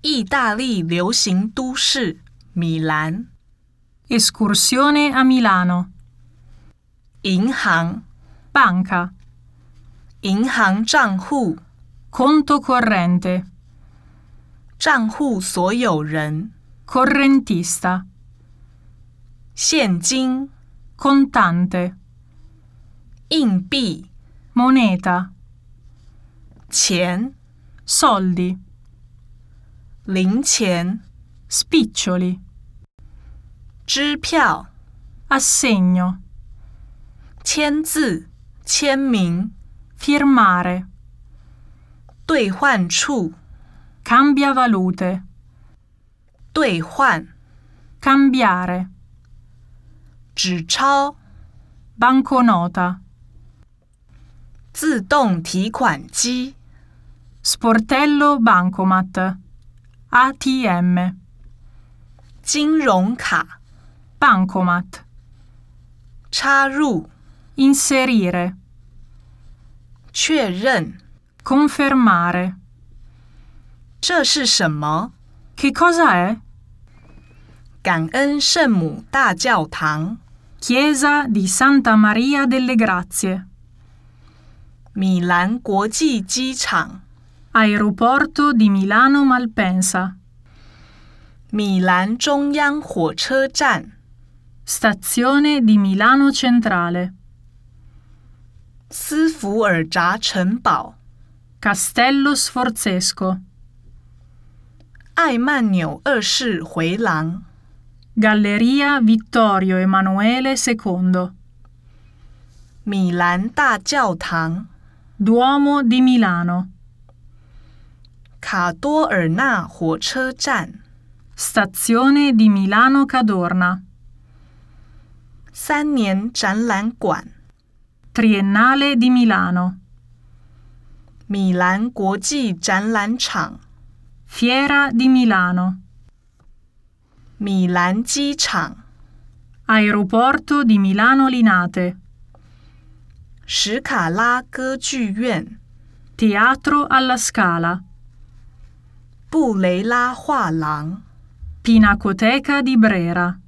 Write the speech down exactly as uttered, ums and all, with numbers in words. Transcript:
意大利流行都市米兰。 Escursione a Milano. 银行 Banca. 银行账户 Conto corrente. 账户所有人 Correntista. 现金 Contante. 硬币 Moneta. 钱 Soldi. 零钱 Spiccioli. 支票 Assegno. 签字签名 Firmare. 兑换处 Cambiavalute. 兑换 Cambiare. 纸钞 Banconota. 自动提款机 Sportello bancomat. A T M. 金融卡 Bancomat. 插入 Inserire. 确认 Confermare. 这是什么？ Che cosa è? 感恩圣母大教堂 Chiesa di Santa Maria delle Grazie. 米兰国际机场 Aeroporto di Milano Malpensa. 米兰中央火车站 Stazione di Milano Centrale. 斯福尔扎城堡 Castello Sforzesco. 艾曼纽二世回廊 Galleria Vittorio Emanuele secondo. 米兰大教堂 Duomo di Milano. 卡多尔纳火车站 Stazione di Milano Cadorna. 三年展览馆 Triennale di Milano. 米兰国际展览场 Fiera di Milano. 米兰机场 Aeroporto di Milano Linate. 史卡拉歌剧院 Teatro alla Scala. 布雷拉画廊 Pinacoteca di Brera.